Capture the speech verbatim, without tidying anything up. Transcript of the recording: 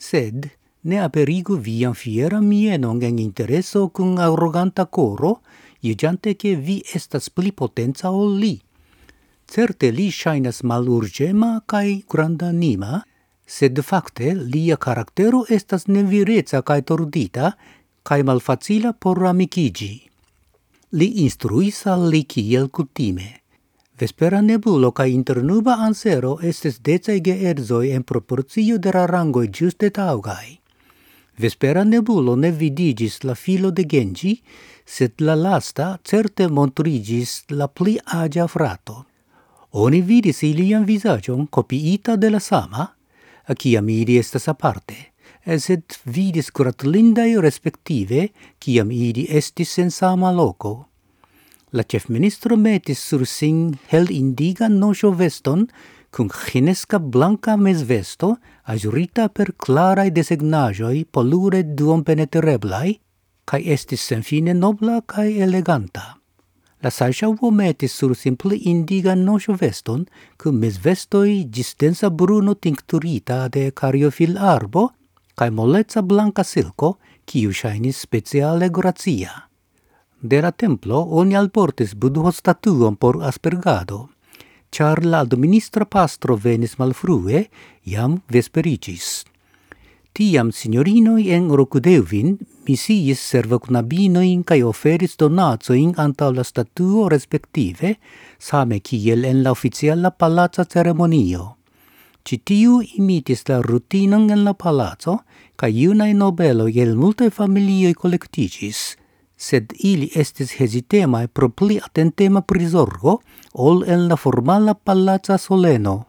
Sed ne aperigu vian fiera mienon en intereso cum arroganta coro, iugante che vi estas pli potenza ol li. Certe li shainas malurgema cae grandanima, sed facte lia caractero estas nevirezza cae tordita, cae malfacila por amicigi. Li instruis al li kiel kutime. Vespera nebulo cae internuba ansero estes decai geedzoi en proporcio de la rangoi giuste taugai. Vespera nebulo ne vidigis la filo de Genji, sed la lasta certe montrigis la pli agia frato. Oni vidis ilian visagion copiita de la sama, a ciam ili estas aparte, sed vidis gratulindai respektive, ciam ili estis en sama loco. La chefministro metis sur sin hel indigan nojo veston, cum chinesca blanca mesvesto, ajurita per clarai desegnajoi polure duom penetreblai, cae estis senfine nobla cae eleganta. La saĝavo metis sur simple indigan nojo veston, cum mesvestoi gis densa bruno tincturita de cariofil arbo, cae moleca blanca silco, ciu shainis speciale grazia. De la templo oni alportis budho statuon por aspergado, char la administra pastro venis malfrue, iam vesperigis. Tiam signorinoi en Rokudeuvin misiis servoknabinoin cae oferis donatsoin antau la statuo respektive, same kiel en la oficiala palazza ceremonio. Citiu imitis la rutinon en la palazzo, cae iunae nobeloi el multe familioi collectigis, sed ili estis hesitemae pro pli attentema prisorgo ol en la formala palazza soleno.